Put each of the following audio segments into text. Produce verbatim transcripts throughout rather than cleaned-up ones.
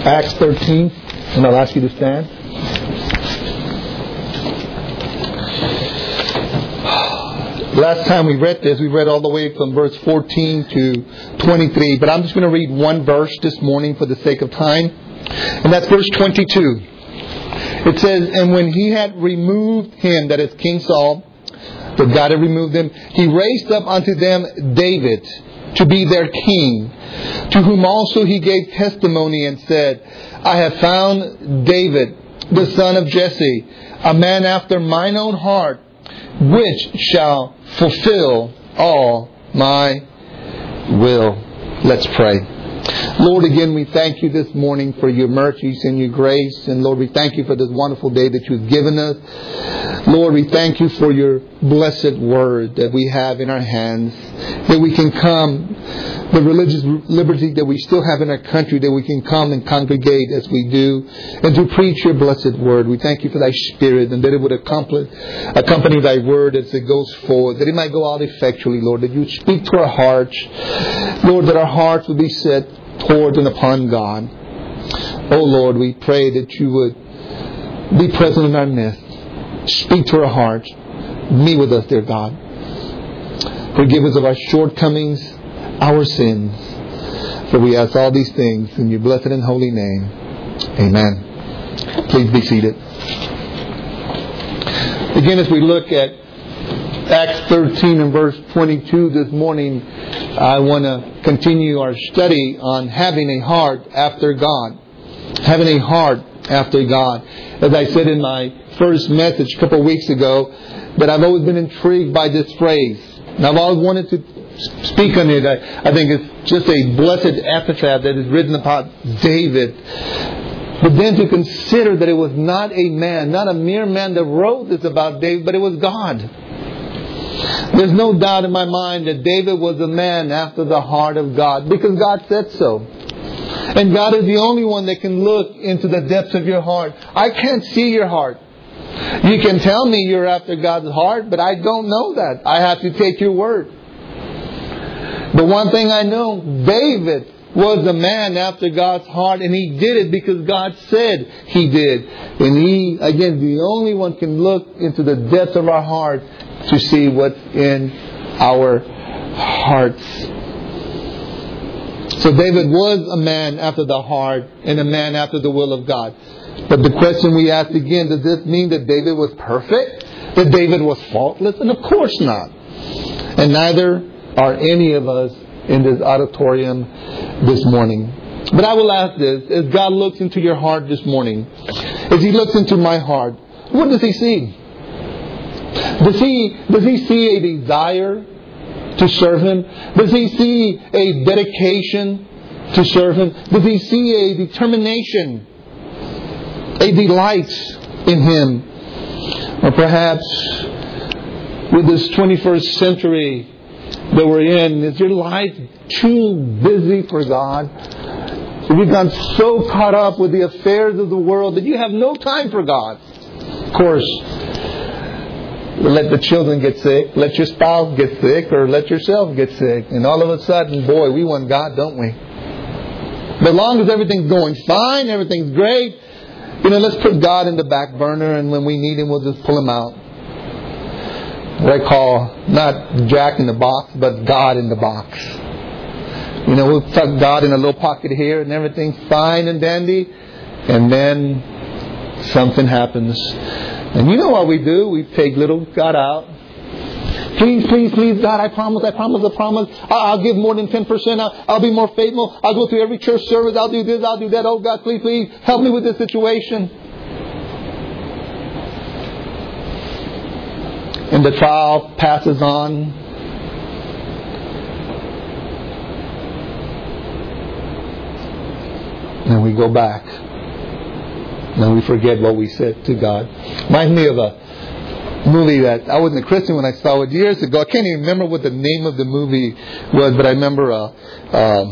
Acts thirteen, and I'll ask you to stand. Last time we read this, we read all the way from verse fourteen to twenty-three. But I'm just going to read one verse this morning for the sake of time. And that's verse twenty-two. It says, "And when he had removed him," that is King Saul, that God had removed him, "he raised up unto them David to be their king, to whom also he gave testimony and said, I have found David, the son of Jesse, a man after mine own heart, which shall fulfill all my will." Let's pray. Lord, again, we thank you this morning for your mercies and your grace. And Lord, we thank you for this wonderful day that you've given us. Lord, we thank you for your blessed word that we have in our hands, that we can come, the religious liberty that we still have in our country, that we can come and congregate as we do, and to preach your blessed word. We thank you for thy Spirit, and that it would accompany, accompany thy word as it goes forward, that it might go out effectually, Lord, that you would speak to our hearts, Lord, that our hearts would be set towards and upon God. Oh Lord, we pray that you would be present in our midst. Speak to our hearts. Meet with us, dear God. Forgive us of our shortcomings, our sins. For we ask all these things in your blessed and holy name. Amen. Please be seated. Again, as we look at Acts thirteen and verse twenty-two this morning, I want to continue our study on having a heart after God. Having a heart after God. As I said in my first message a couple of weeks ago, that I've always been intrigued by this phrase. And I've always wanted to speak on it. I, I think it's just a blessed epitaph that is written about David. But then to consider that it was not a man, not a mere man that wrote this about David, but it was God. There's no doubt in my mind that David was a man after the heart of God, because God said so. And God is the only one that can look into the depths of your heart. I can't see your heart. You can tell me you're after God's heart, but I don't know that. I have to take your word. The one thing I know, David was a man after God's heart, and he did it because God said he did. And he, again, the only one can look into the depths of our heart to see what's in our hearts. So David was a man after the heart and a man after the will of God. But the question we ask again, does this mean that David was perfect? That David was faultless? And of course not. And neither are any of us in this auditorium this morning. But I will ask this, as God looks into your heart this morning, as He looks into my heart, what does He see? Does he, does he see a desire to serve Him? Does He see a dedication to serve Him? Does He see a determination, a delight in Him? Or perhaps with this twenty-first century that we're in, is your life too busy for God? Have you gotten so caught up with the affairs of the world that you have no time for God? Of course, let the children get sick, let your spouse get sick, or let yourself get sick. And all of a sudden, boy, we want God, don't we? But as long as everything's going fine, everything's great, you know, let's put God in the back burner, and when we need Him, we'll just pull Him out. What I call not Jack in the box, but God in the box. You know, we'll tuck God in a little pocket here, and everything's fine and dandy. And then something happens. And you know what we do? We take little God out. Please, please, please, God, I promise, I promise, I promise. I'll give more than ten percent. I'll, I'll be more faithful. I'll go to every church service. I'll do this, I'll do that. Oh, God, please, please, help me with this situation. And the trial passes on. And we go back. And we forget what we said to God. Reminds me of a movie that I wasn't a Christian when I saw it years ago. I can't even remember what the name of the movie was, but I remember. Uh, um,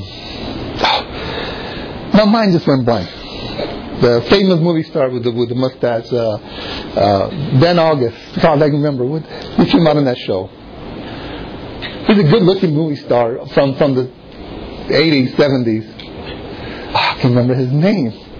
my mind just went blank. The famous movie star with the with the mustache, uh, uh, Dan August. God, I can remember what he came out on that show. He's a good-looking movie star from from the eighties, seventies. Oh, I can't remember his name.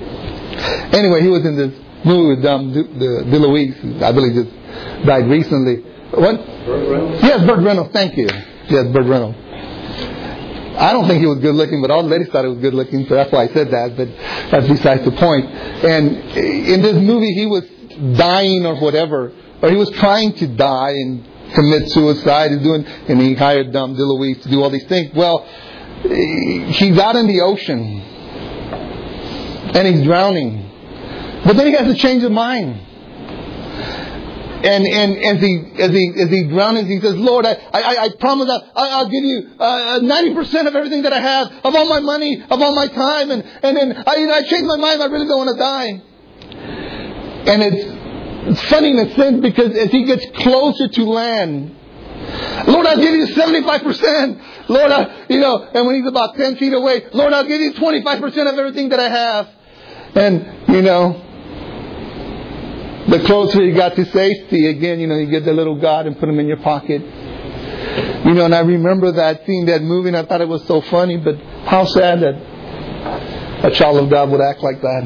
Anyway, he was in this movie with um, the DeLuise, who I believe just died recently. What? Burt Reynolds? Yes, Burt Reynolds. Thank you. Yes, Burt Reynolds. I don't think he was good looking, but all the ladies thought he was good looking, so that's why I said that, but that's besides the point. And in this movie, he was dying or whatever, or he was trying to die and commit suicide and doing, and he hired um, DeLuise to do all these things. Well, he's out in the ocean and he's drowning, but then he has a change of mind. And and as he as he as he drowns, he says, "Lord, I I, I promise that I, I'll give you uh, ninety percent of everything that I have, of all my money, of all my time." And and then I you know I changed my mind. I really don't want to die. And it's, it's funny in a sense because as he gets closer to land, Lord, I'll give you seventy-five percent. Lord, I, you know, and when he's about ten feet away, Lord, I'll give you twenty-five percent of everything that I have. And you know. The closer you got to safety, again, you know, you get the little God and put him in your pocket. You know, and I remember that, seeing that movie, and I thought it was so funny, but how sad that a child of God would act like that.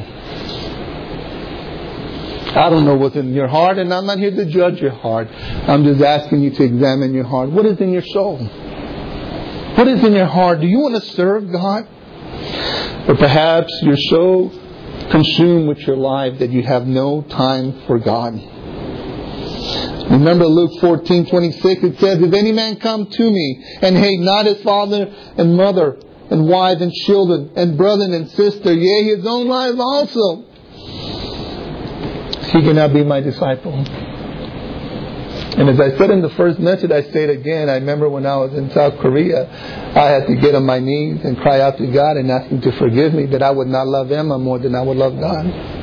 I don't know what's in your heart, and I'm not here to judge your heart. I'm just asking you to examine your heart. What is in your soul? What is in your heart? Do you want to serve God? Or perhaps you're so consumed with your life that you have no time for God. Remember Luke fourteen twenty-six, it says, "If any man come to me and hate not his father and mother and wife and children and brother and sister, yea, his own life also, he cannot be my disciple." And as I said in the first message, I say it again. I remember when I was in South Korea, I had to get on my knees and cry out to God and ask Him to forgive me, that I would not love Emma more than I would love God.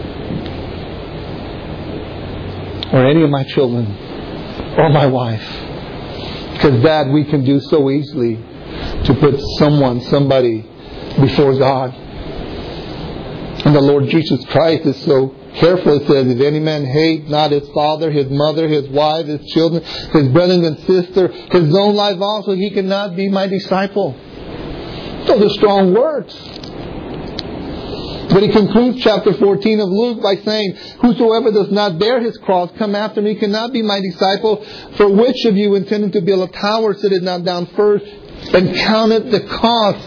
Or any of my children. Or my wife. Because that we can do so easily, to put someone, somebody before God. And the Lord Jesus Christ is so careful. It says, "If any man hate not his father, his mother, his wife, his children, his brothers and sister, his own life also, he cannot be my disciple." Those are strong words. But he concludes chapter fourteen of Luke by saying, "Whosoever does not bear his cross, come after me, cannot be my disciple. For which of you, intending to build a tower, sitteth not down first and counteth the cost?"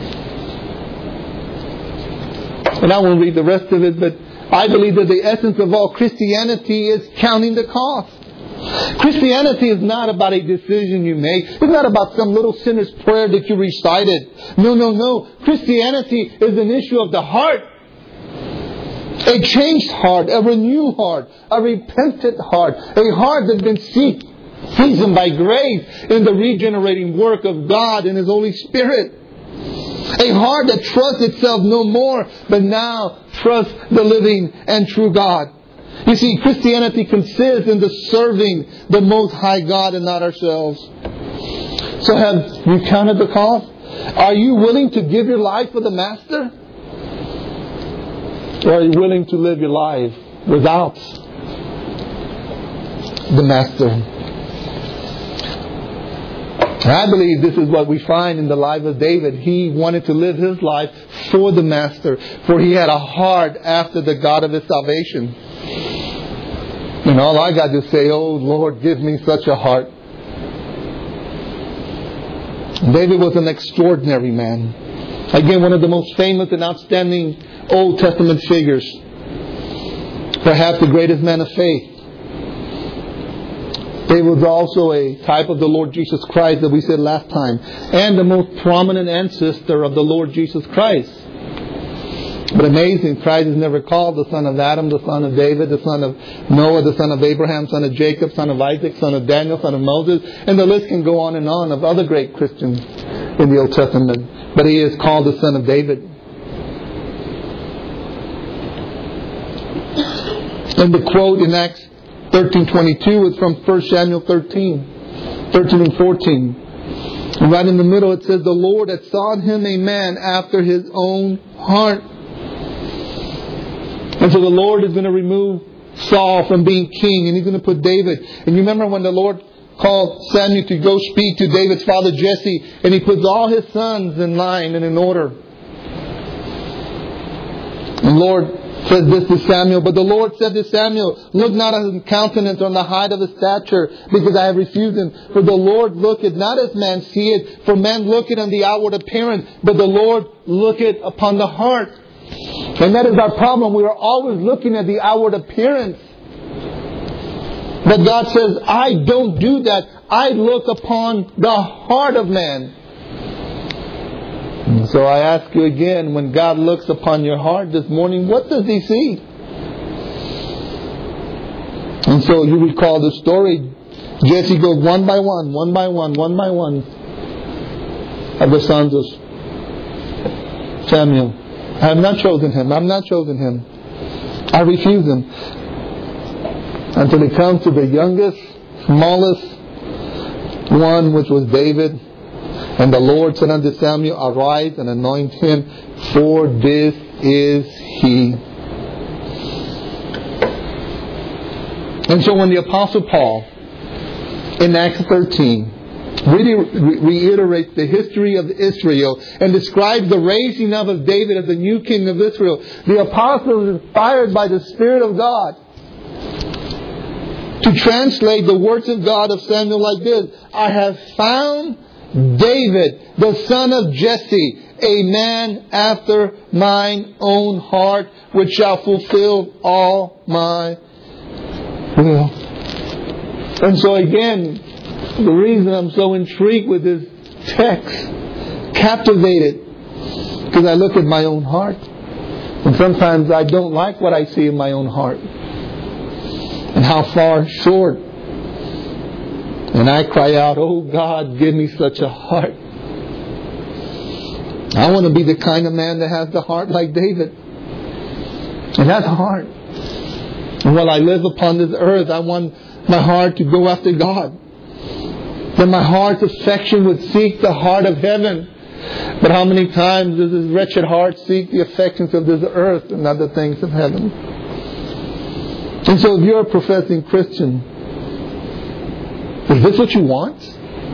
And I won't read the rest of it, but I believe that the essence of all Christianity is counting the cost. Christianity is not about a decision you make. It's not about some little sinner's prayer that you recited. No, no, no. Christianity is an issue of the heart. A changed heart, a renewed heart, a repentant heart, a heart that's been seek, seasoned by grace in the regenerating work of God and His Holy Spirit. A heart that trusts itself no more, but now trusts the living and true God. You see, Christianity consists in the serving the Most High God and not ourselves. So have you counted the cost? Are you willing to give your life for the Master? Or are you willing to live your life without the Master? I believe this is what we find in the life of David. He wanted to live his life for the Master, for he had a heart after the God of his salvation. And all I got to say, "Oh Lord, give me such a heart." David was an extraordinary man. Again, one of the most famous and outstanding Old Testament figures. Perhaps the greatest man of faith. David was also a type of the Lord Jesus Christ that we said last time, and the most prominent ancestor of the Lord Jesus Christ. But amazing, Christ is never called the son of Adam, the son of David, the son of Noah, the son of Abraham, son of Jacob, son of Isaac, son of Daniel, son of Moses, and the list can go on and on of other great Christians in the Old Testament. But he is called the son of David. And the quote in Acts thirteen twenty-two is from First Samuel thirteen, thirteen and fourteen. And right in the middle it says, "The Lord had sought him a man after his own heart." And so the Lord is going to remove Saul from being king, and He's going to put David. And you remember when the Lord called Samuel to go speak to David's father Jesse, and He puts all his sons in line and in order. And Lord says this to Samuel. But the Lord said to Samuel, look not on his countenance or on the height of his stature, because I have refused him. For the Lord looketh not as man seeth, for man looketh on the outward appearance, but the Lord looketh upon the heart. And that is our problem. We are always looking at the outward appearance. But God says, I don't do that. I look upon the heart of man. And so I ask you again, when God looks upon your heart this morning, what does He see? And so you recall the story. Jesse goes one by one, one by one, one by one of the sons of Samuel. I have not chosen him. I have not chosen him. I refuse him. Until it comes to the youngest, smallest one, which was David. And the Lord said unto Samuel, arise and anoint him, for this is he. And so when the Apostle Paul, in Acts thirteen, really re- reiterates the history of Israel and describes the raising up of David as the new king of Israel, the apostle is inspired by the Spirit of God to translate the words of God of Samuel like this: I have found David, the son of Jesse, a man after mine own heart, which shall fulfill all my will. And so again, the reason I'm so intrigued with this text, captivated, because I look at my own heart. And sometimes I don't like what I see in my own heart. And how far short. And I cry out, oh God, give me such a heart. I want to be the kind of man that has the heart like David. And that's hard. And while I live upon this earth, I want my heart to go after God. That my heart's affection would seek the heart of heaven. But how many times does this wretched heart seek the affections of this earth and not the things of heaven? And so if you're a professing Christian, is this what you want?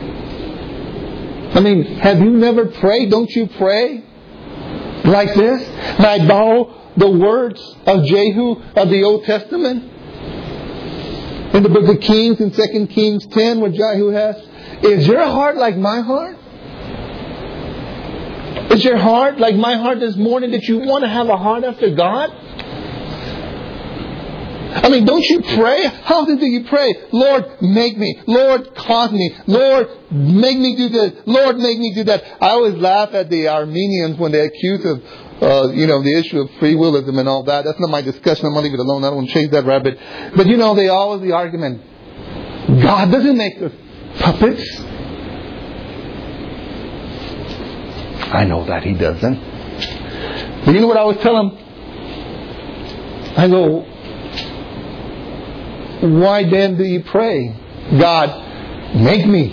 I mean, have you never prayed? Don't you pray like this? May I borrow the words of Jehu of the Old Testament? In the book of Kings, in Second Kings ten, where Jehu has, is your heart like my heart? Is your heart like my heart this morning, that you want to have a heart after God? I mean, don't you pray? How often do you pray? Lord, make me. Lord, cause me. Lord, make me do this. Lord, make me do that. I always laugh at the Armenians when they accuse of, uh, you know, the issue of free willism and all that. That's not my discussion. I'm going to leave it alone. I don't want to chase that rabbit. But you know, they always the argument, God doesn't make us puppets. I know that He doesn't. But you know what I always tell them? I go, why then do you pray? God, make me.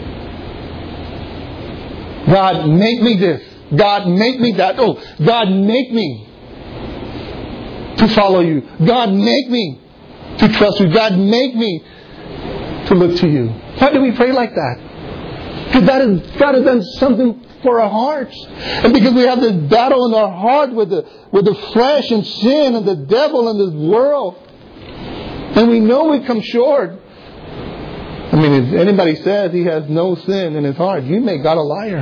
God, make me this. God, make me that. Oh, God, make me to follow you. God, make me to trust you. God, make me to look to you. Why do we pray like that? Because that is, God has done something for our hearts. And because we have this battle in our heart with the, with the flesh and sin and the devil and this world. And we know we come short. I mean, if anybody says he has no sin in his heart, you make God a liar.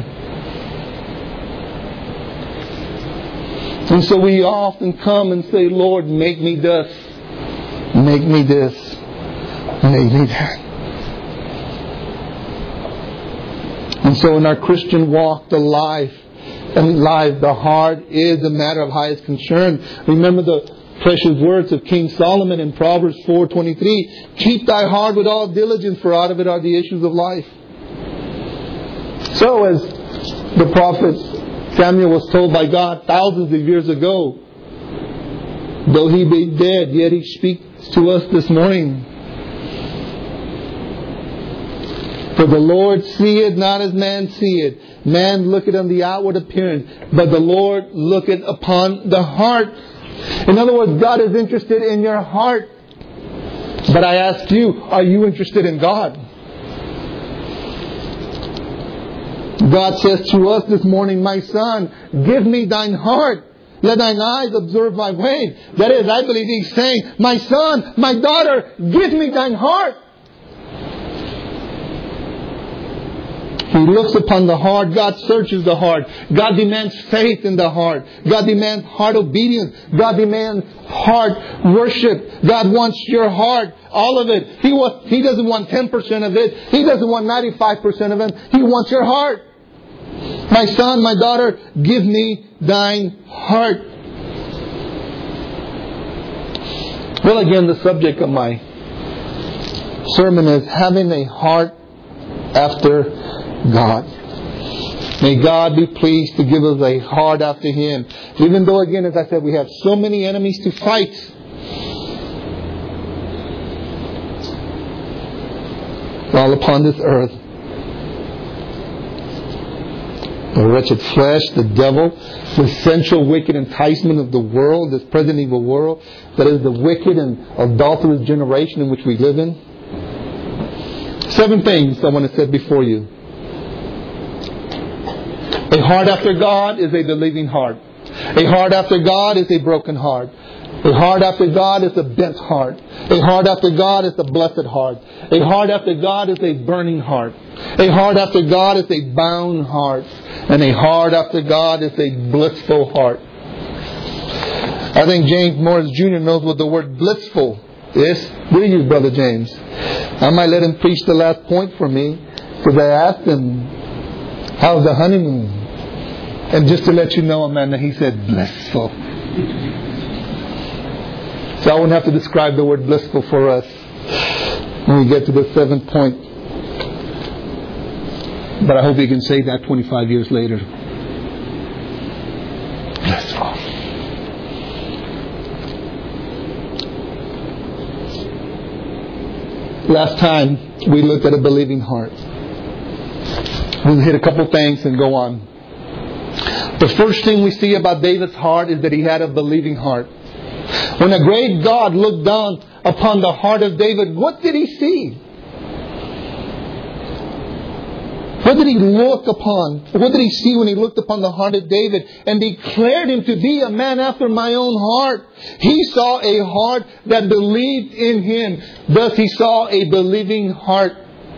And so we often come and say, Lord, make me this. Make me this. Make me that. And so in our Christian walk, the life and life, the heart is a matter of highest concern. Remember the precious words of King Solomon in Proverbs four twenty-three. Keep thy heart with all diligence, for out of it are the issues of life. So as the prophet Samuel was told by God thousands of years ago, though he be dead, yet he speaks to us this morning. For the Lord seeth not as man seeth. Man looketh on the outward appearance, but the Lord looketh upon the heart. In other words, God is interested in your heart. But I ask you, are you interested in God? God says to us this morning, my son, give me thine heart. Let thine eyes observe my ways. That is, I believe He's saying, my son, my daughter, give me thine heart. He looks upon the heart. God searches the heart. God demands faith in the heart. God demands heart obedience. God demands heart worship. God wants your heart, all of it. He wants, He doesn't want ten percent of it. He doesn't want ninety-five percent of it. He wants your heart. My son, my daughter, give me thine heart. Well, again, the subject of my sermon is having a heart after God. May God be pleased to give us a heart after Him. Even though, again, as I said, we have so many enemies to fight. All upon this earth. The wretched flesh, the devil, the sensual wicked enticement of the world, this present evil world, that is the wicked and adulterous generation in which we live in. Seven things I want to set before you. A heart after God is a believing heart. A heart after God is a broken heart. A heart after God is a bent heart. A heart after God is a blessed heart. A heart after God is a burning heart. A heart after God is a bound heart. And a heart after God is a blissful heart. I think James Morris Junior knows what the word blissful is. Do you, Brother James? I might let him preach the last point for me, because I asked him, how's the honeymoon? And just to let you know, Amanda, he said blissful. So I won't have to describe the word blissful for us when we get to the seventh point. But I hope you can say that twenty-five years later. Blissful. Last time we looked at a believing heart. We'll hit a couple things and go on. The first thing we see about David's heart is that he had a believing heart. When a great God looked down upon the heart of David, what did He see? What did He look upon? What did He see when He looked upon the heart of David and declared him to be a man after my own heart? He saw a heart that believed in Him. Thus He saw a believing heart.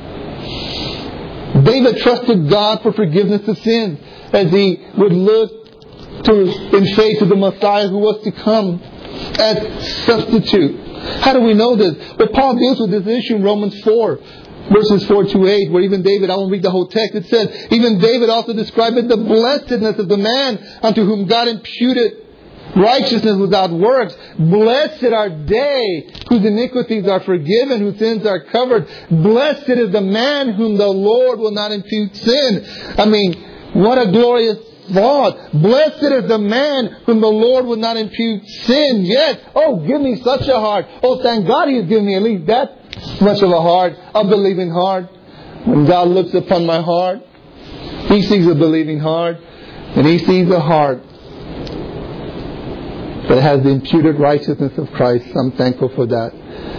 David trusted God for forgiveness of sins as he would look to in faith to the Messiah who was to come as substitute. How do we know this? Well, Paul deals with this issue in Romans four. Verses four to eight, where even David, I won't read the whole text, it says, even David also described the blessedness of the man unto whom God imputed righteousness without works. Blessed are they whose iniquities are forgiven, whose sins are covered. Blessed is the man whom the Lord will not impute sin. I mean, what a glorious thought. Blessed is the man whom the Lord will not impute sin. Yes. Oh, give me such a heart. Oh, thank God He's given me at least that much of a heart, a believing heart. When God looks upon my heart, He sees a believing heart, and He sees a heart that has the imputed righteousness of Christ. I'm thankful for that.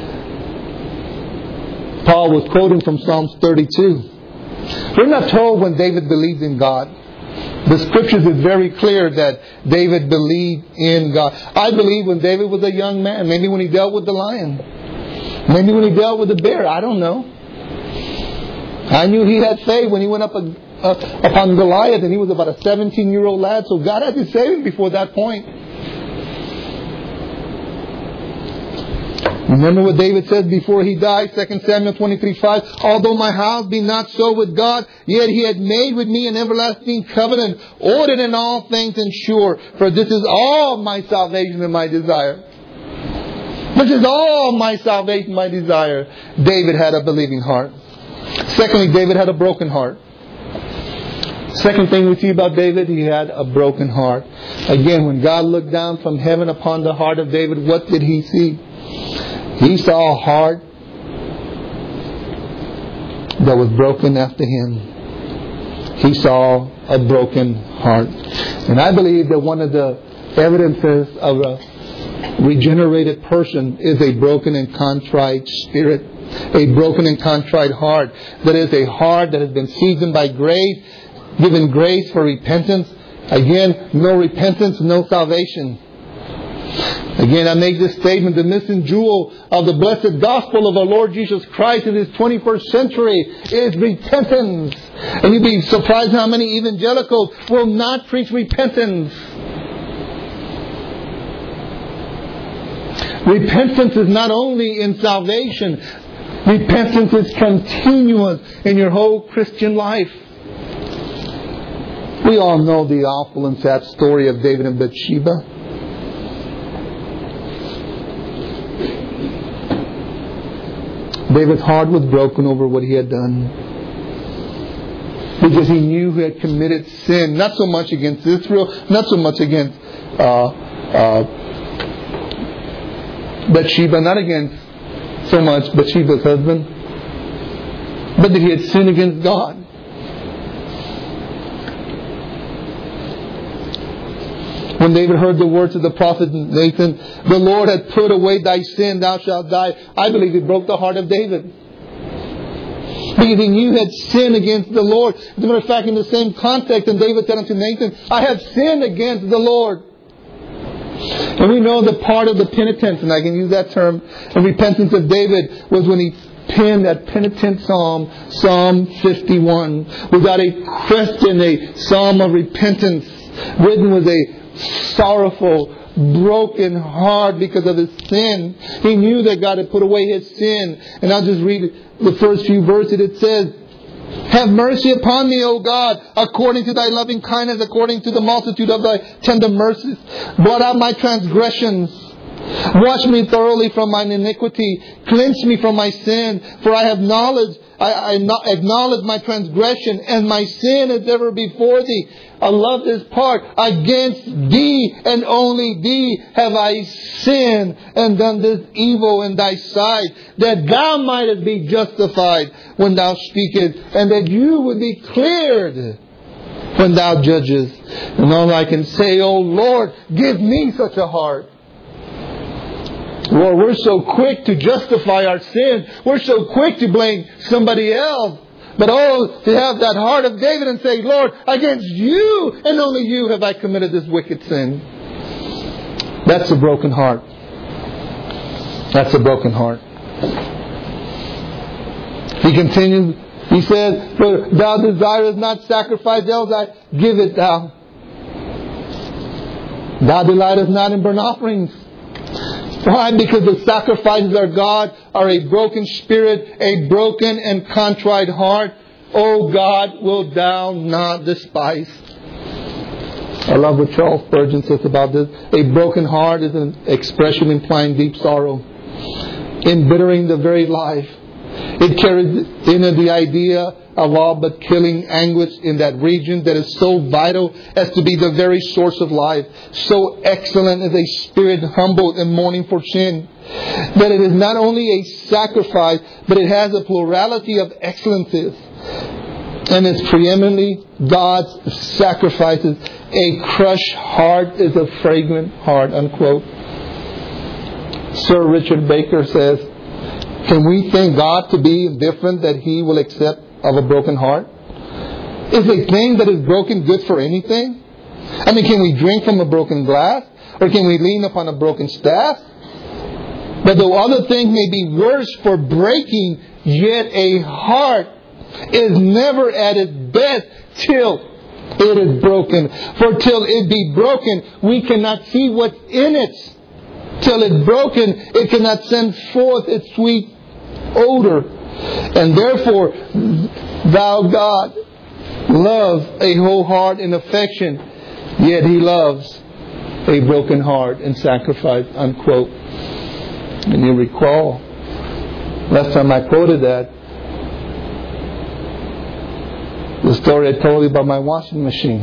Paul was quoting from Psalms thirty-two. We're not told when David believed in God. The Scriptures is very clear that David believed in God. I believe when David was a young man, maybe when he dealt with the lion, maybe when he dealt with the bear, I don't know. I knew he had faith when he went up uh, upon Goliath, and he was about a seventeen-year-old lad, so God had to save him before that point. Remember what David said before he died, Second Samuel twenty-three five. Although my house be not so with God, yet He had made with me an everlasting covenant, ordered in all things and sure. For this is all my salvation and my desire. This is all my salvation, my desire. David had a believing heart. Secondly, David had a broken heart. Second thing we see about David, he had a broken heart. Again, when God looked down from heaven upon the heart of David, what did He see? He saw a heart that was broken after Him. He saw a broken heart. And I believe that one of the evidences of a regenerated person is a broken and contrite spirit. A broken and contrite heart. That is a heart that has been seasoned by grace, given grace for repentance, Again, no repentance, no salvation. Again, I make this statement, the missing jewel of the blessed gospel of our Lord Jesus Christ in this twenty-first century is repentance. And you'd be surprised how many evangelicals will not preach repentance. Repentance is not only in salvation. Repentance is continuous in your whole Christian life. We all know the awful and sad story of David and Bathsheba. David's heart was broken over what he had done, because he knew he had committed sin, not so much against Israel, not so much against uh, uh, Bathsheba, not against so much Bathsheba's husband, but that he had sinned against God. When David heard the words of the prophet Nathan, the Lord had put away thy sin, thou shalt die. I believe it broke the heart of David. Because he knew he had sinned against the Lord. As a matter of fact, in the same context, and David said unto Nathan, I have sinned against the Lord. And we know the part of the penitence, and I can use that term, and repentance of David was when he penned that penitent psalm, Psalm fifty-one. Without a question, a psalm of repentance, written with a sorrowful, broken heart because of his sin. He knew that God had put away his sin. And I'll just read the first few verses. It says, have mercy upon me, O God, according to thy loving kindness, according to the multitude of thy tender mercies. Blot out my transgressions. Wash me thoroughly from mine iniquity. Cleanse me from my sin. For I have knowledge, I, I acknowledge my transgression, and my sin is ever before thee. I love this part. Against thee and only thee have I sinned and done this evil in thy sight, that thou mightest be justified when thou speakest, and that you would be cleared when thou judgest. And all I can say, O Lord, give me such a heart. Lord, we're so quick to justify our sin. We're so quick to blame somebody else. But oh, to have that heart of David and say, Lord, against you and only you have I committed this wicked sin. That's a broken heart. That's a broken heart. He continues, he says, for thou desirest not sacrifice, else I give it thou. Thou delightest not in burnt offerings. Why? Because the sacrifices of God are a broken spirit, a broken and contrite heart. Oh God, will thou not despise. I love what Charles Spurgeon says about this. A broken heart is an expression implying deep sorrow, embittering the very life. It carries in it the idea of all but killing anguish in that region that is so vital as to be the very source of life. So excellent is a spirit humbled and mourning for sin, that it is not only a sacrifice, but it has a plurality of excellences. And it's preeminently God's sacrifices. A crushed heart is a fragrant heart, unquote. Sir Richard Baker says, can we think God to be indifferent that He will accept of a broken heart? Is a thing that is broken good for anything? I mean, can we drink from a broken glass? Or can we lean upon a broken staff? But though other things may be worse for breaking, yet a heart is never at its best till it is broken. For till it be broken, we cannot see what's in it. Till it's broken, it cannot send forth its sweet odor. And therefore, thou God loves a whole heart and affection, yet He loves a broken heart and sacrifice, unquote. And you recall, last time I quoted that, the story I told you about my washing machine.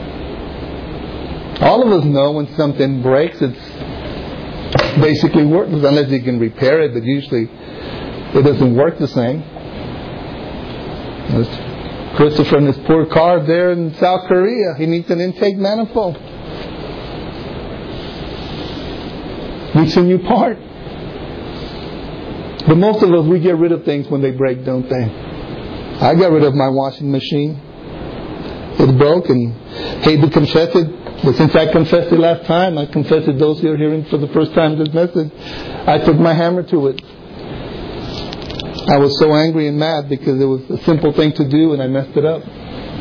All of us know when something breaks, it's basically worthless, unless you can repair it, but usually it doesn't work the same. There's Christopher and his poor car there in South Korea. He needs an intake manifold. Needs a new part. But most of us, we get rid of things when they break, don't they? I got rid of my washing machine. It broke, and hate to confess it. But since I confessed it last time, I confess it those who are hearing for the first time this message. I took my hammer to it. I was so angry and mad because it was a simple thing to do and I messed it up.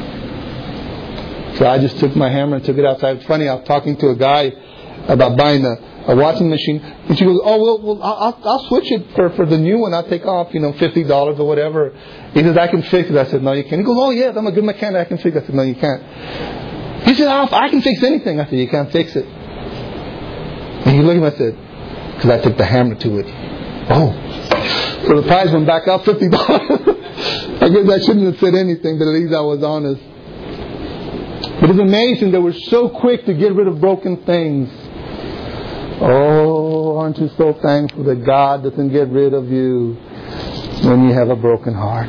So I just took my hammer and took it outside. It's funny, I was talking to a guy about buying a, a washing machine, and she goes, "Oh, well, well I'll, I'll switch it for, for the new one. I'll take off, you know, fifty dollars or whatever." He says, "I can fix it." I said, "No, you can't." He goes, "Oh, yes, I'm a good mechanic. I can fix it." I said, "No, you can't." He said, oh, "I can fix anything." I said, "You can't fix it." And he looked at me and said, "Because I took the hammer to it." Oh. So the price went back up fifty dollars. I guess I shouldn't have said anything, but at least I was honest. But it's amazing that we're so quick to get rid of broken things. Oh, aren't you so thankful that God doesn't get rid of you when you have a broken heart?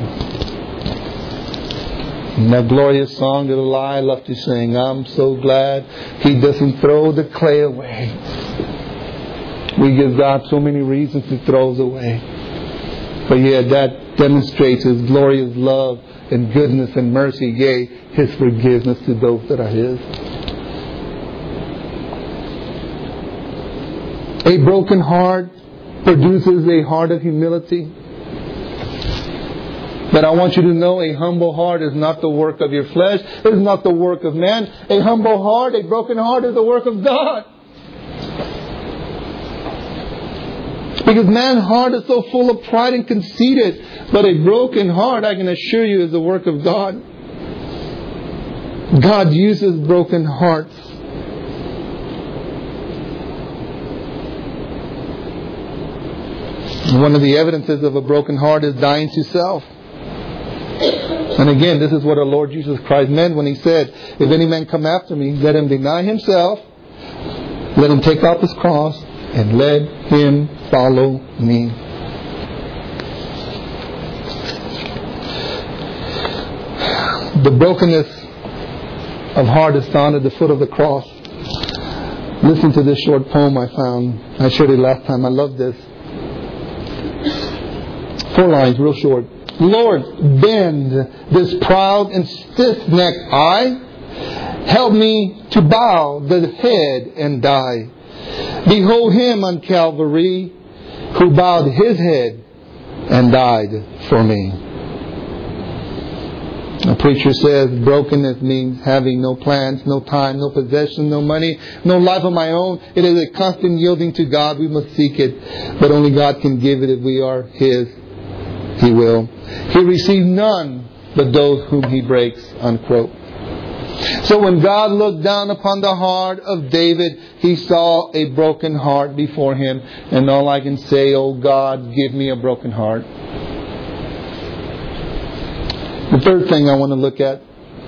And that glorious song that I love to sing, I'm so glad He doesn't throw the clay away. We give God so many reasons to throw us away. But yet that demonstrates His glorious love and goodness and mercy, yea, His forgiveness to those that are His. A broken heart produces a heart of humility. But I want you to know, a humble heart is not the work of your flesh. It is not the work of man. A humble heart, a broken heart is the work of God. Because man's heart is so full of pride and conceited. But a broken heart, I can assure you, is the work of God. God uses broken hearts. One of the evidences of a broken heart is dying to self. And again, this is what our Lord Jesus Christ meant when He said, "If any man come after me, let him deny himself, let him take up his cross, and let him follow me." The brokenness of heart is found at the foot of the cross. Listen to this short poem I found. I shared it last time. I love this. Four lines, real short. Lord, bend this proud and stiff-necked eye. Help me to bow the head and die. Behold Him on Calvary who bowed His head and died for me. A preacher says brokenness means having no plans, no time, no possession, no money, no life of my own. It is a constant yielding to God. We must seek it. But only God can give it if we are His. He will. He receives none but those whom He breaks, unquote. So when God looked down upon the heart of David, He saw a broken heart before Him. And all I can say, oh God, give me a broken heart. The third thing I want to look at.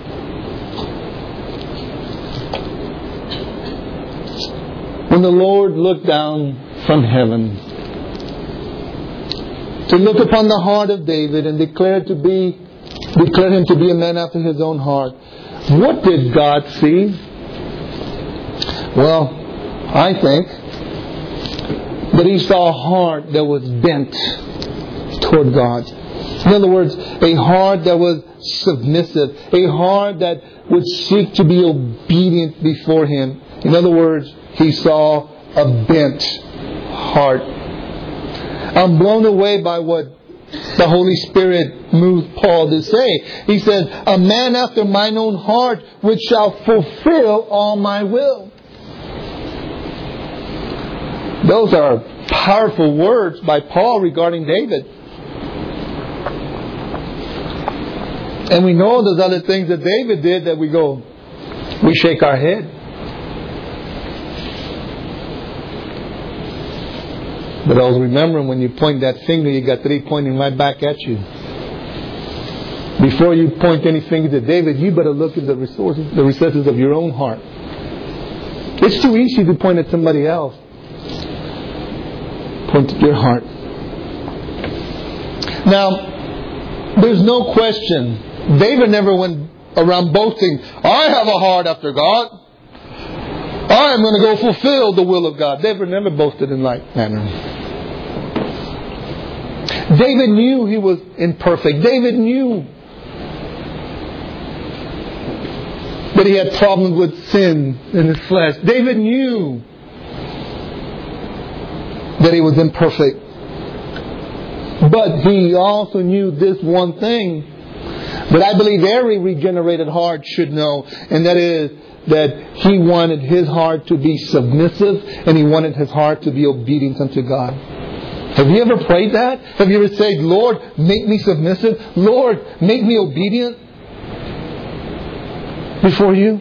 When the Lord looked down from heaven to look upon the heart of David and declare to be, declare him to be a man after His own heart, what did God see? Well, I think that He saw a heart that was bent toward God. In other words, a heart that was submissive, a heart that would seek to be obedient before Him. In other words, He saw a bent heart. I'm blown away by what the Holy Spirit moved Paul to say. He says, "A man after mine own heart, which shall fulfill all my will." Those are powerful words by Paul regarding David. And we know there's other things that David did that we go, we shake our head. But always remember, when you point that finger, you got three pointing right back at you. Before you point any finger to David, you better look at the resources, the recesses of your own heart. It's too easy to point at somebody else. Point at your heart. Now, there's no question. David never went around boasting, "I have a heart after God. I am going to go fulfill the will of God." David never boasted in like manner. David knew he was imperfect. David knew that he had problems with sin in his flesh. David knew that he was imperfect. But he also knew this one thing that I believe every regenerated heart should know, and that is that he wanted his heart to be submissive and he wanted his heart to be obedient unto God. Have you ever prayed that? Have you ever said, Lord, make me submissive? Lord, make me obedient before you?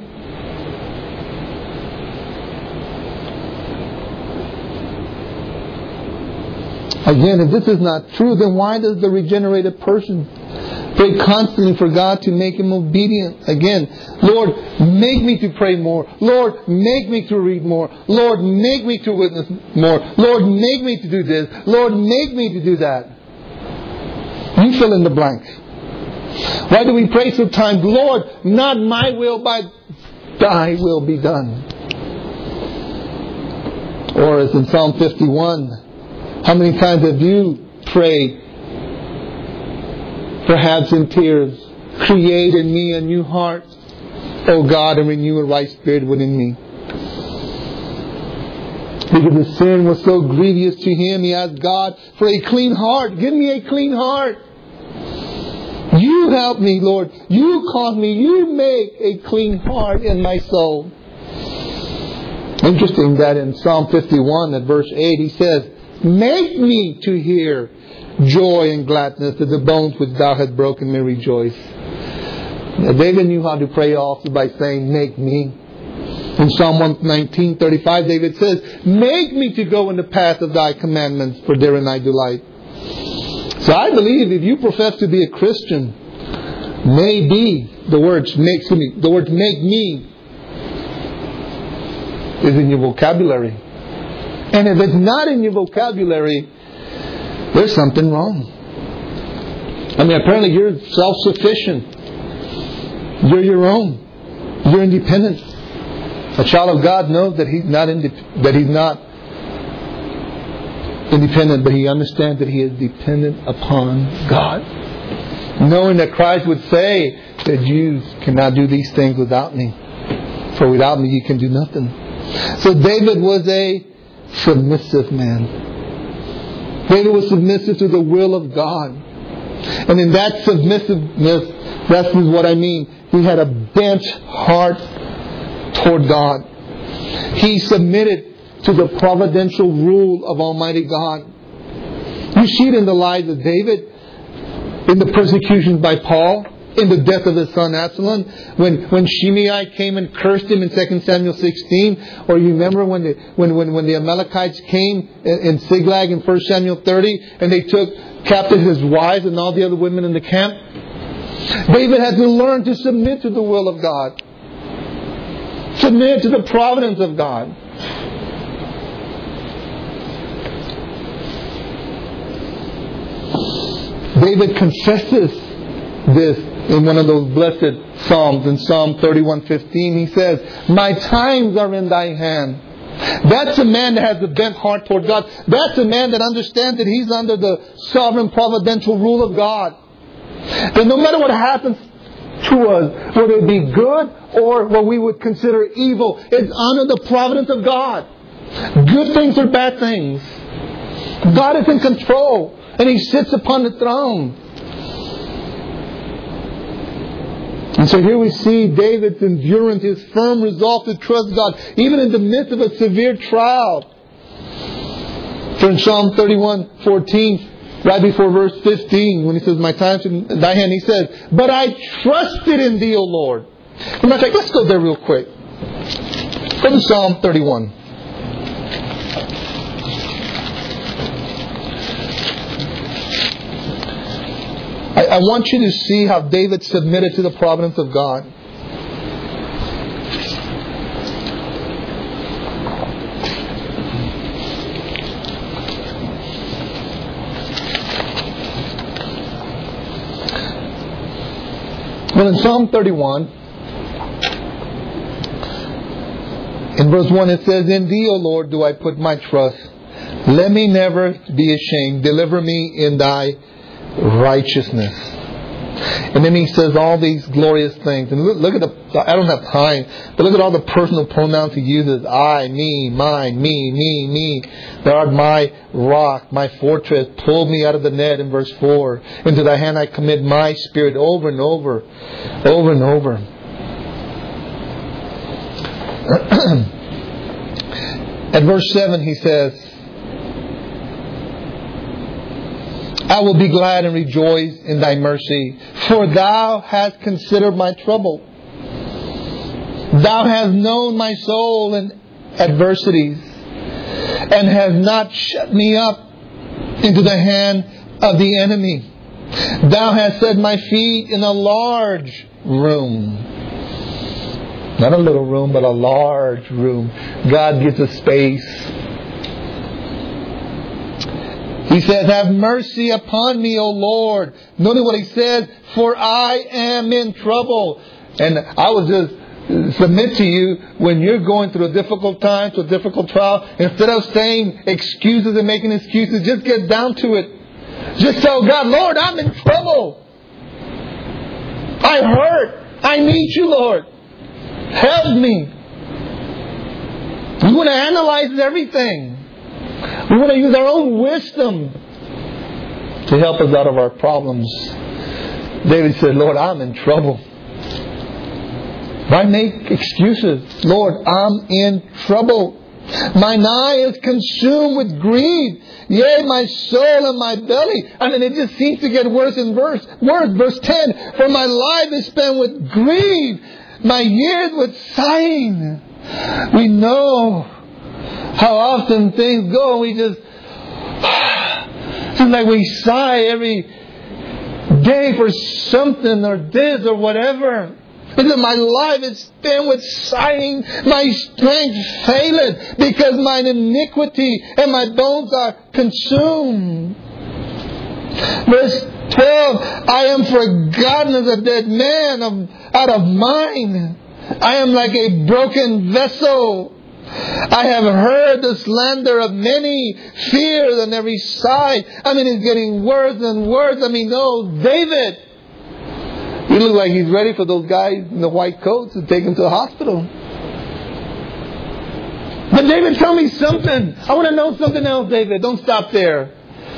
Again, if this is not true, then why does the regenerated person pray constantly for God to make him obedient? Again, Lord, make me to pray more. Lord, make me to read more. Lord, make me to witness more. Lord, make me to do this. Lord, make me to do that. You fill in the blanks. Why do we pray sometimes, Lord, not my will, but thy will be done? Or as in Psalm fifty-one, how many times have you prayed, perhaps in tears, create in me a new heart, O God, and renew a right spirit within me? Because the sin was so grievous to him, he asked God for a clean heart. Give me a clean heart. You help me, Lord. You cause me. You make a clean heart in my soul. Interesting that in Psalm fifty-one at verse eight, he says, make me to hear joy and gladness, that the bones which thou hast broken may rejoice. Now, David knew how to pray also by saying, make me. In Psalm one nineteen thirty-five, David says, make me to go in the path of thy commandments, for therein I delight. So I believe if you profess to be a Christian, maybe the words make, excuse me, the words make me is in your vocabulary. And if it's not in your vocabulary, there's something wrong. I mean, apparently you're self-sufficient. You're your own. You're independent. A child of God knows that he's not indep- that he's not independent, but he understands that he is dependent upon God. Knowing that Christ would say that you cannot do these things without me. For without me you can do nothing. So David was a submissive man. David was submissive to the will of God. And in that submissiveness, that's what I mean. He had a bent heart toward God. He submitted to the providential rule of Almighty God. You see it in the lives of David, in the persecutions by Paul, in the death of his son Absalom, when when Shimei came and cursed him in Second Samuel sixteen, or you remember when the when when, when the Amalekites came in, in Ziklag in First Samuel thirty, and they took captive his wives and all the other women in the camp. David had to learn to submit to the will of God, submit to the providence of God. David confesses this in one of those blessed Psalms. In Psalm thirty-one fifteen, he says, my times are in thy hand. That's a man that has a bent heart toward God. That's a man that understands that he's under the sovereign providential rule of God. That no matter what happens to us, whether it be good or what we would consider evil, it's under the providence of God. Good things or bad things. God is in control. And He sits upon the throne. And so here we see David's endurance, his firm resolve to trust God, even in the midst of a severe trial. For in Psalm thirty-one fourteen, right before verse fifteen, when he says, my time's in thy hand, he says, but I trusted in thee, O Lord. As a matter of fact, let's go there real quick. Go to Psalm thirty-one. I, I want you to see how David submitted to the providence of God. Well, in Psalm thirty-one, in verse one, it says, in thee, O Lord, do I put my trust. Let me never be ashamed. Deliver me in thy righteousness. And then he says all these glorious things. And look, look at the, I don't have time, but look at all the personal pronouns he uses. I, me, mine, me, me, me. Thou art my rock, my fortress. Pull me out of the net in verse four. Into thy hand I commit my spirit, over and over, over and over. At verse seven he says, I will be glad and rejoice in thy mercy, for thou hast considered my trouble. Thou hast known my soul in adversities, and hast not shut me up into the hand of the enemy. Thou hast set my feet in a large room. Not a little room, but a large room. God gives us space. He says, have mercy upon me, O Lord. Notice what he says, for I am in trouble. And I will just submit to you, when you're going through a difficult time, to a difficult trial, instead of saying excuses and making excuses, just get down to it. Just tell God, Lord, I'm in trouble. I hurt. I need you, Lord. Help me. We want to analyze everything. We want to use our own wisdom to help us out of our problems. David said, Lord, I'm in trouble. Why make excuses? Lord, I'm in trouble. Mine eye is consumed with grief. Yea, my soul and my belly. I mean, it just seems to get worse and worse. Worse, verse ten. For my life is spent with grief, my years with sighing. We know how often things go and we just, it's like we sigh every day for something or this or whatever. Because my life is spent with sighing, my strength faileth, because mine iniquity and my bones are consumed. Verse twelve, I am forgotten as a dead man of, out of mind. I am like a broken vessel. I have heard the slander of many, fears on every side. I mean, it's getting worse and worse. I mean, no, David, he looks like he's ready for those guys in the white coats to take him to the hospital. But David, tell me something. I want to know something else, David. Don't stop there.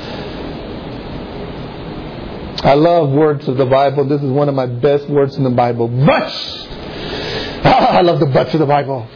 I love words of the Bible. This is one of my best words in the Bible. Buts! Ah, I love the buts of the Bible.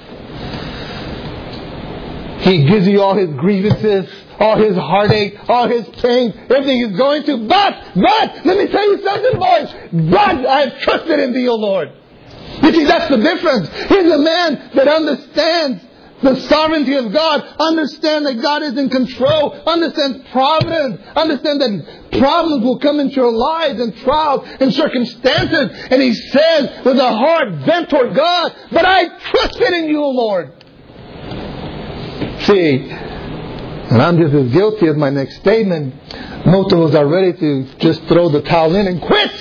He gives you all his grievances, all his heartache, all his pain, everything he's going through. But, but, let me tell you something, boys. But I have trusted in thee, O Lord. You see, that's the difference. He's a man that understands the sovereignty of God, understands that God is in control, understands providence, understands that problems will come into your lives and trials and circumstances. And he says with a heart bent toward God, but I trusted in you, O Lord. See, and I'm just as guilty as my next statement. Most of us are ready to just throw the towel in and quit.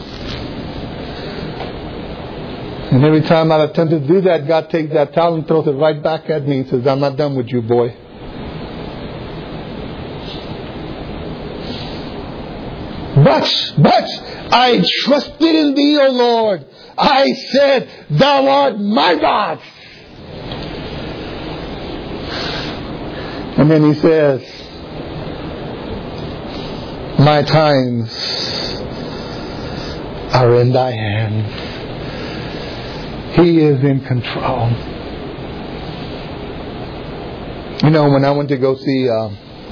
And every time I've attempted to do that, God takes that towel and throws it right back at me and says, I'm not done with you, boy. But, but, I trusted in thee, O Lord. I said, thou art my God. And then he says, my times are in thy hands. He is in control. You know, when I went to go see uh,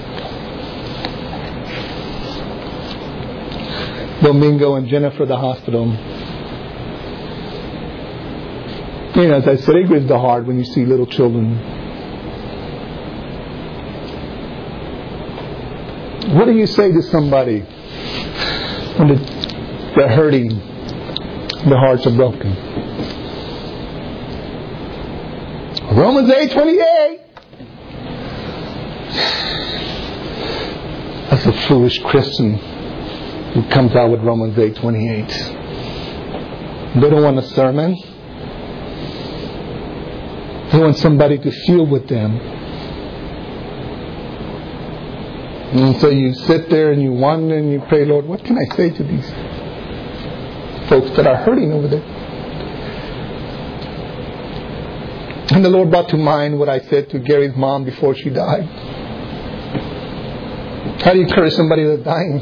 Domingo and Jennifer at the hospital, you know, as I said, it grieves the heart when you see little children. What do you say to somebody when they're hurting, their hearts are broken? Romans eight twenty-eight. That's a foolish Christian who comes out with Romans eight twenty-eight. They don't want a sermon. They want somebody to feel with them. And so you sit there and you wonder and you pray, Lord, what can I say to these folks that are hurting over there. And the Lord brought to mind what I said to Gary's mom before she died. How do you encourage somebody that's dying?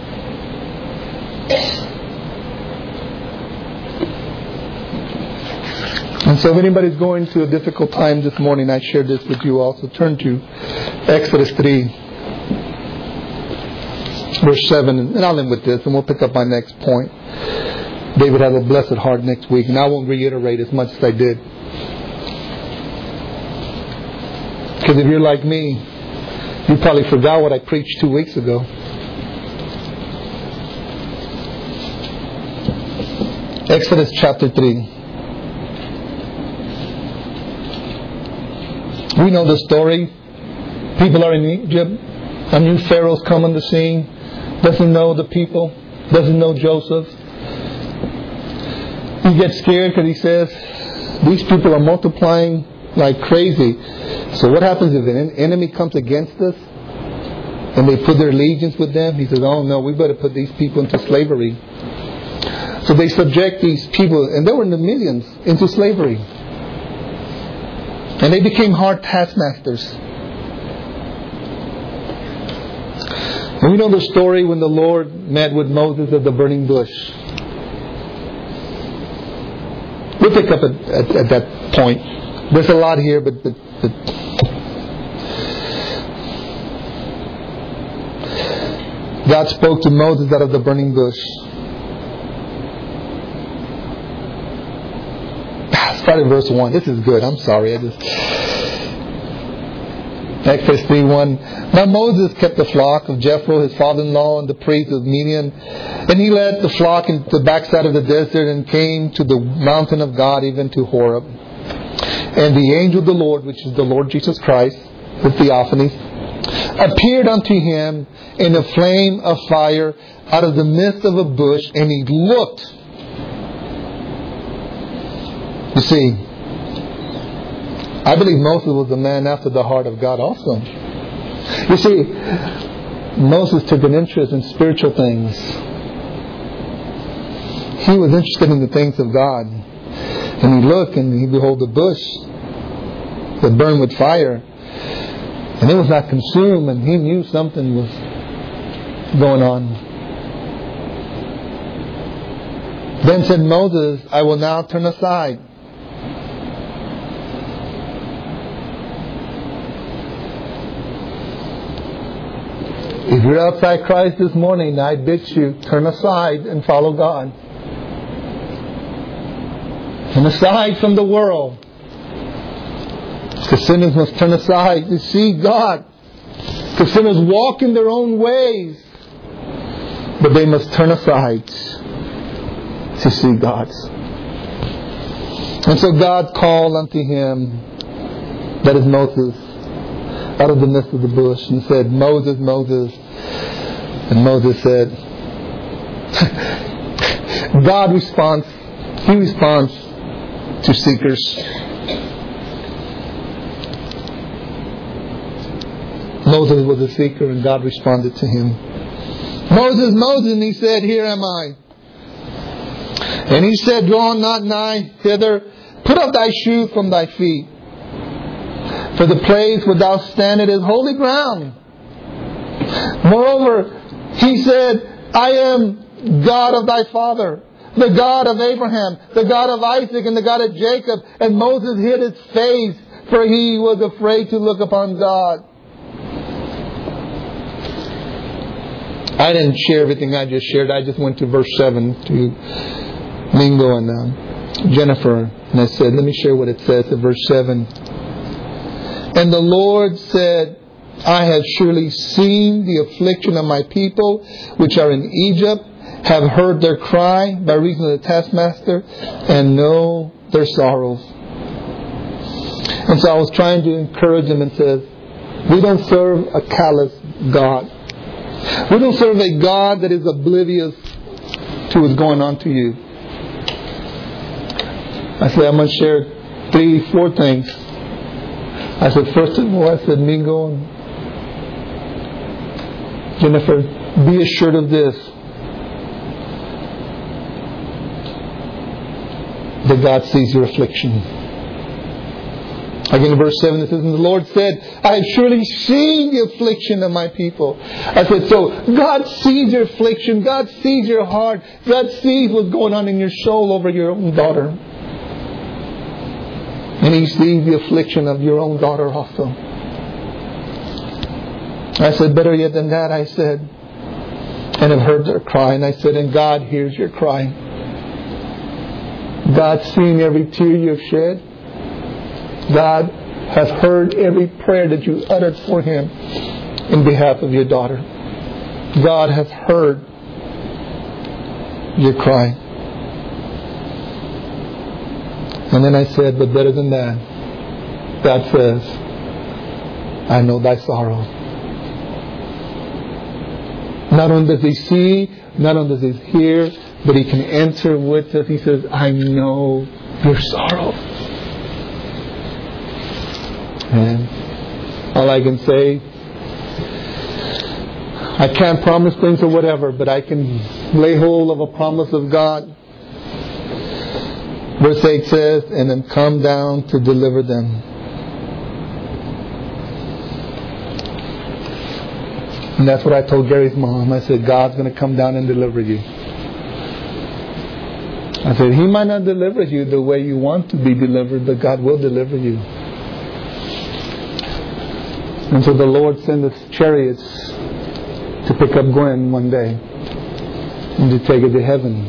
And so if anybody's going through a difficult time this morning, I shared this with you also. Turn to Exodus three, verse seven. And I'll end with this, and we'll pick up my next point. David have a blessed heart next week. And I won't reiterate as much as I did. Because if you're like me, you probably forgot what I preached two weeks ago. Exodus chapter three. We know the story. People are in Egypt. A new Pharaoh's come on the scene. Doesn't know the people. Doesn't know Joseph. He gets scared because he says, these people are multiplying like crazy. So what happens if an enemy comes against us and they put their allegiance with them? He says, oh no, we better put these people into slavery. So they subject these people, and they were in the millions, into slavery. And they became hard taskmasters. And we know the story when the Lord met with Moses at the burning bush. We'll pick up at, at, at that point. There's a lot here, but, but, but God spoke to Moses out of the burning bush. Start at verse one. This is good. I'm sorry. I just Exodus three one. Now Moses kept the flock of Jethro, his father-in-law, and the priest of Midian. And he led the flock into the backside of the desert and came to the mountain of God, even to Horeb. And the angel of the Lord, which is the Lord Jesus Christ, the theophany, appeared unto him in a flame of fire out of the midst of a bush, and he looked. You see, I believe Moses was a man after the heart of God also. You see, Moses took an interest in spiritual things. He was interested in the things of God. And he looked and he behold the bush that burned with fire. And it was not consumed, and he knew something was going on. Then said Moses, I will now turn aside. If you're outside Christ this morning, I bid you turn aside and follow God. Turn aside from the world. Because sinners must turn aside to see God. Because sinners walk in their own ways. But they must turn aside to see God. And so God called unto him, that is Moses, out of the midst of the bush, and said, Moses, Moses. And Moses said, God responds, He responds to seekers. Moses was a seeker, and God responded to him. Moses, Moses, and he said, here am I. And he said, draw not nigh hither, put off thy shoes from thy feet. For the place where thou standest is holy ground. Moreover, he said, I am God of thy father, the God of Abraham, the God of Isaac, and the God of Jacob. And Moses hid his face, for he was afraid to look upon God. I didn't share everything I just shared. I just went to verse seven to Mingo and uh, Jennifer. And I said, let me share what it says in verse seven. And the Lord said, I have surely seen the affliction of my people, which are in Egypt, have heard their cry by reason of the taskmaster, and know their sorrows. And so I was trying to encourage them and said, we don't serve a callous God. We don't serve a God that is oblivious to what's going on to you. I said, I'm going to share three, four things. I said, first of all, I said, Mingo and Jennifer, be assured of this. that God sees your affliction. Again in verse seven it says, and the Lord said, I have surely seen the affliction of my people. I said, so God sees your affliction. God sees your heart. God sees what's going on in your soul over your own daughter. And He sees the affliction of your own daughter also. I said, better yet than that, I said, and have heard their cry. And I said, and God hears your cry. God's seen every tear you've shed. God has heard every prayer that you uttered for Him in behalf of your daughter. God has heard your cry. And then I said, but better than that, God says, I know thy sorrow. Not only does He see, not only does He hear, but He can enter with us. He says, I know your sorrow. And all I can say, I can't promise things or whatever, but I can lay hold of a promise of God. Verse eight says, and then come down to deliver them. And that's what I told Gary's mom. I said, God's going to come down and deliver you. I said, He might not deliver you the way you want to be delivered, but God will deliver you. And so the Lord sent us chariots to pick up Gwen one day and to take her to heaven.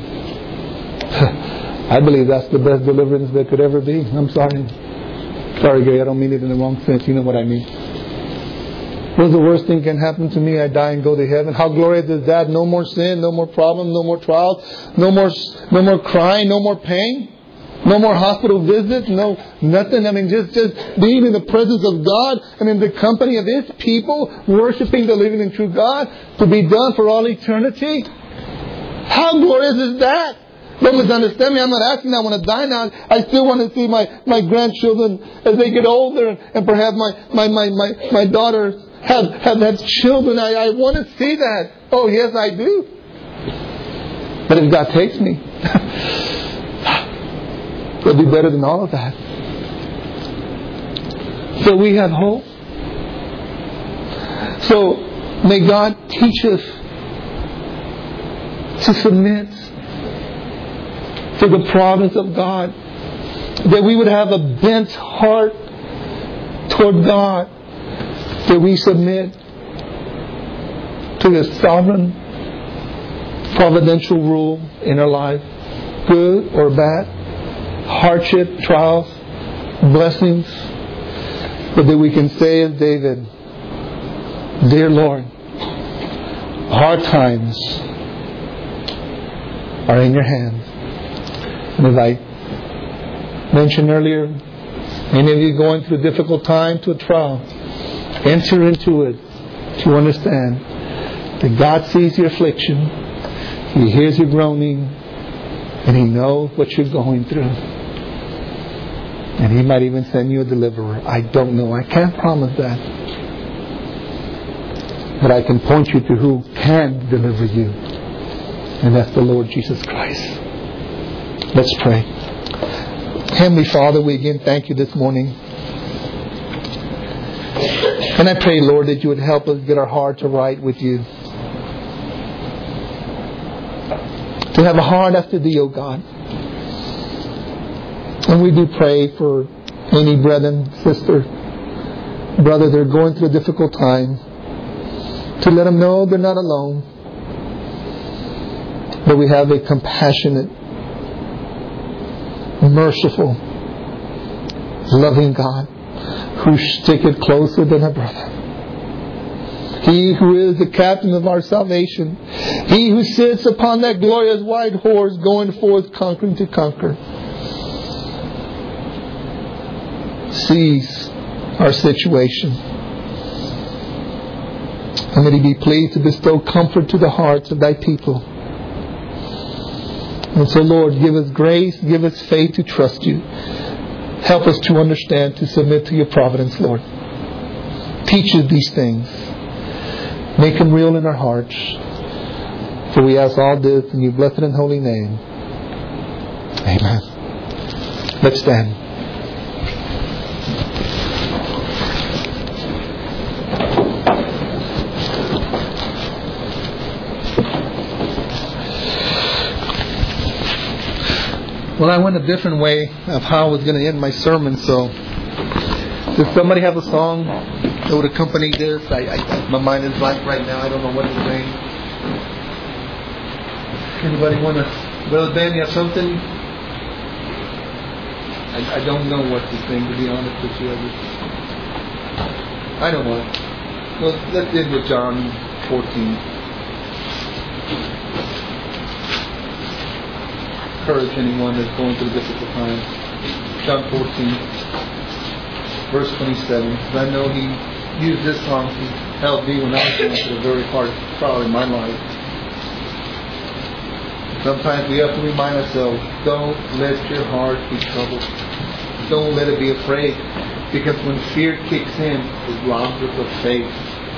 I believe that's the best deliverance there could ever be. I'm sorry. Sorry, Gary, I don't mean it in the wrong sense. You know what I mean. What's the worst thing can happen to me? I die and go to heaven. How glorious is that? No more sin, no more problems, no more trials, no more, no more crying, no more pain. No more hospital visits, no nothing. I mean, just, just being in the presence of God and in the company of His people, worshiping the living and true God, to be done for all eternity. How glorious is that? Don't misunderstand me. I'm not asking I want to die now. I still want to see my, my grandchildren as they get older, and perhaps my, my, my, my, my daughters have, have, have children. I, I want to see that. Oh, yes, I do. But if God takes me, it'll be better than all of that. So we have hope. So may God teach us to submit to the providence of God. That we would have a bent heart toward God. That we submit to His sovereign providential rule in our life, good or bad. Hardship, trials, blessings, but that we can say as David, dear Lord, hard times are in your hands. And as I mentioned earlier, any of you going through a difficult time, to a trial, enter into it to understand that God sees your affliction, He hears your groaning, and He knows what you're going through. And He might even send you a deliverer. I don't know. I can't promise that. But I can point you to who can deliver you. And that's the Lord Jesus Christ. Let's pray. Heavenly Father, we again thank You this morning. And I pray, Lord, that You would help us get our hearts right with You. To have a heart after Thee, O God. And we do pray for any brethren, sister, brother that are going through a difficult time, to let them know they're not alone. But we have a compassionate, merciful, loving God who sticketh closer than a brother. He who is the captain of our salvation. He who sits upon that glorious white horse going forth conquering to conquer. Sees our situation. And that He be pleased to bestow comfort to the hearts of Thy people. And so, Lord, give us grace, give us faith to trust You. Help us to understand, to submit to Your providence, Lord. Teach us these things. Make them real in our hearts. For we ask all this in Your blessed and holy name. Amen. Let's stand. Well, I went a different way of how I was going to end my sermon, so does somebody have a song that would accompany this? I, I, my mind is blank right now. I don't know what to sing. Anybody want to? Brother Ben, you have something? I, I don't know what to sing, to be honest with you. I, just, I don't know. Well, let's end with John fourteen. Encourage anyone that's going through difficult times. John fourteen, verse twenty-seven. Because I know He used this song to help me when I was going through a very hard trial in my life. Sometimes we have to remind ourselves, don't let your heart be troubled. Don't let it be afraid. Because when fear kicks in, it robs us of faith.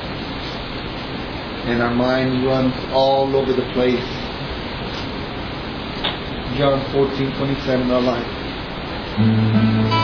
And our mind runs all over the place. John fourteen twenty-seven, our life.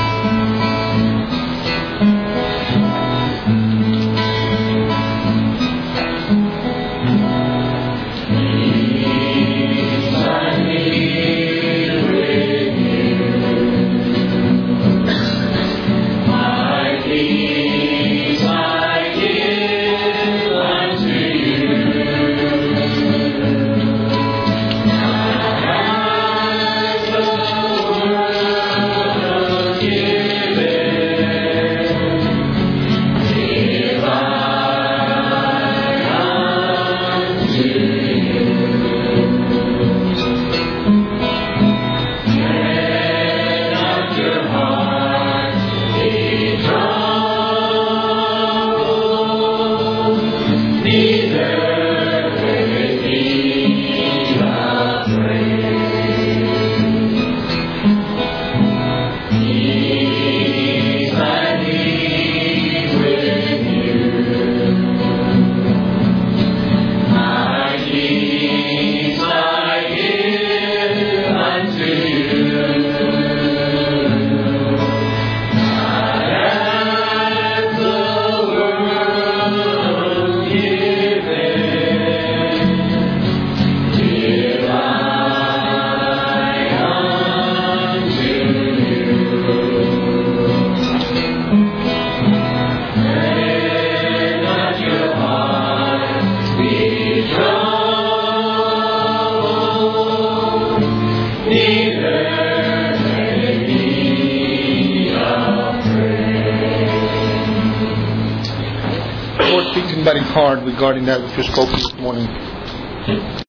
Hard regarding that which was spoken this morning.